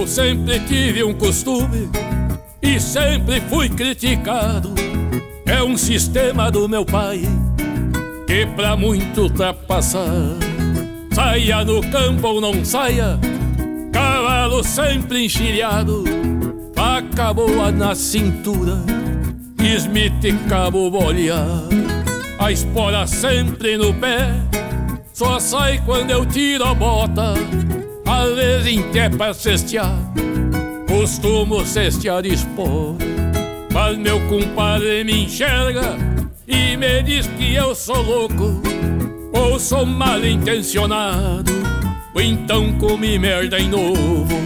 sempre tive um costume e sempre fui criticado. É um sistema do meu pai que pra muito ultrapassar. Saia no campo ou não saia, cavalo sempre enxilhado, faca boa na cintura, Smith cabo bolear. A espora sempre no pé, só sai quando eu tiro a bota. Às vezes em pé pra cestear, costumo cestear espora. Mas meu compadre me enxerga e me diz que eu sou louco ou sou mal intencionado, ou então comi merda em novo.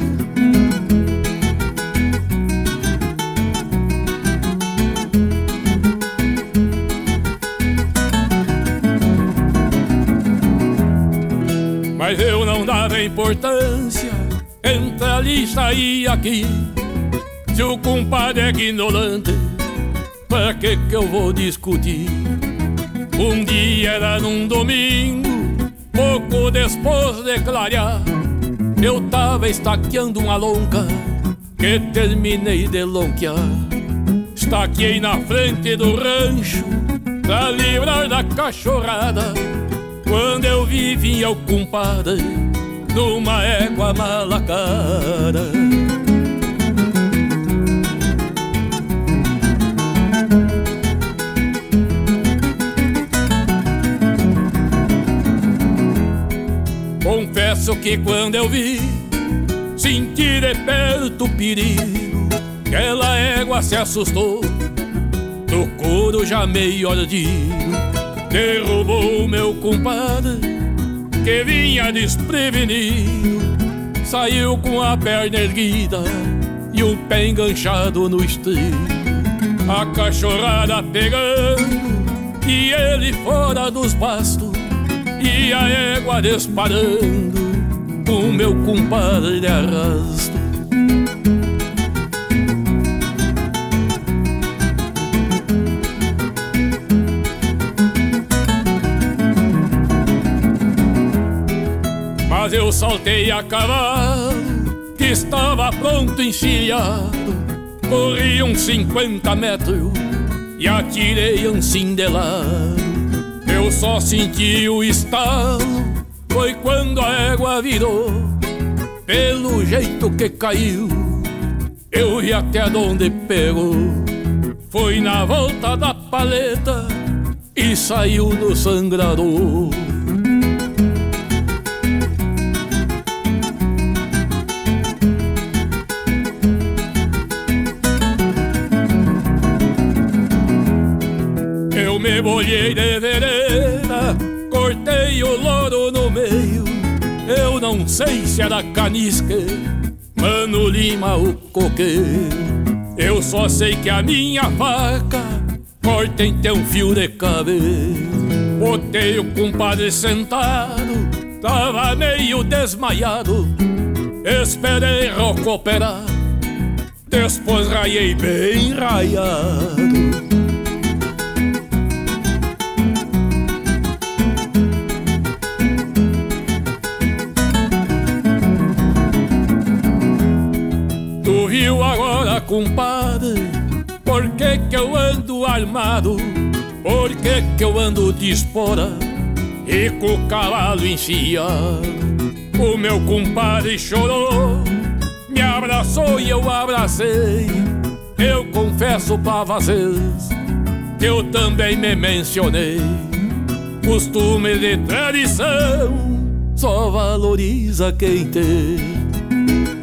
Mas eu não dava importância entre ali e sair aqui. Se o compadre é ignorante, pra que eu vou discutir? Um dia era num domingo, pouco depois de clarear, eu tava estaqueando uma lonca que terminei de lonquear. Estaquei na frente do rancho pra livrar da cachorrada, quando eu vi vinha o compadre numa égua malacara. Confesso que quando eu vi, senti de perto o perigo. Aquela égua se assustou, do couro já meio ardido. Derrubou meu compadre, que vinha desprevenido. Saiu com a perna erguida e o pé enganchado no estribo. A cachorrada pegando e ele fora dos pastos, e a égua disparando, o meu compadre de arrasto. Mas eu saltei a cavalo, que estava pronto encilhado. Corri uns 50 metros e atirei assim de lado. Eu só senti o estalo, foi quando a égua virou. Pelo jeito que caiu, eu vi até onde pegou. Foi na volta da paleta e saiu no sangrador. Eu me bolhei de vereda, cortei o louro no meio. Eu não sei se era canisca, Mano Lima o coqueiro. Eu só sei que a minha faca corta em teu fio de cabelo. Botei o compadre sentado, tava meio desmaiado. Esperei recuperar, depois raiei bem raiado. Viu agora, compadre, por que que eu ando armado? Por que que eu ando de espora e com o cavalo enfiado? O meu compadre chorou, me abraçou e eu abracei. Eu confesso pra vocês que eu também me mencionei. Costume de tradição só valoriza quem tem.